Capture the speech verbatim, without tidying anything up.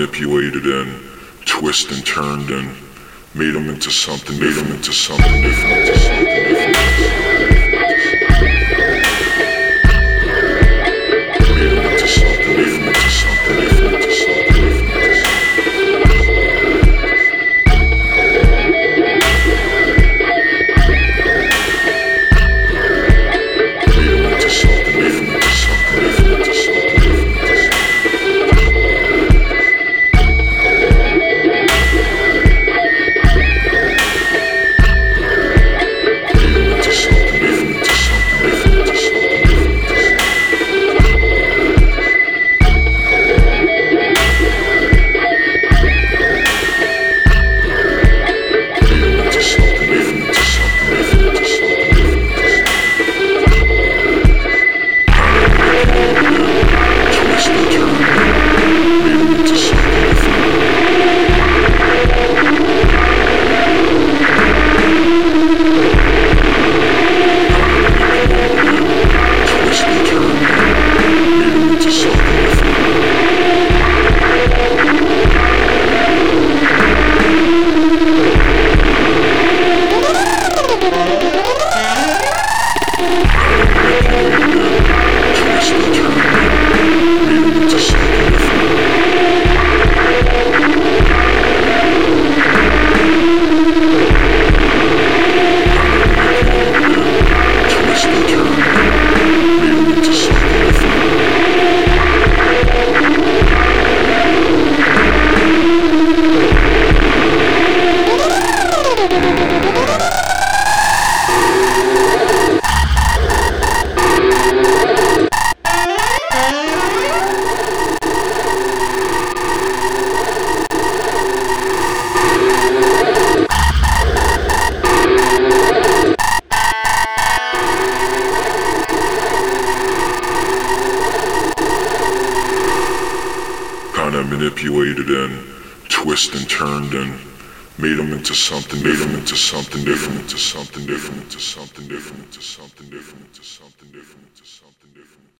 manipulated and twisted and turned and made them into something, made them into something different, into something different. Made them into something, made them into something different, into something different. Manipulated and twisted and turned and made them into something, made them into something different, into something different, into something different, into something different, into something different, into something different.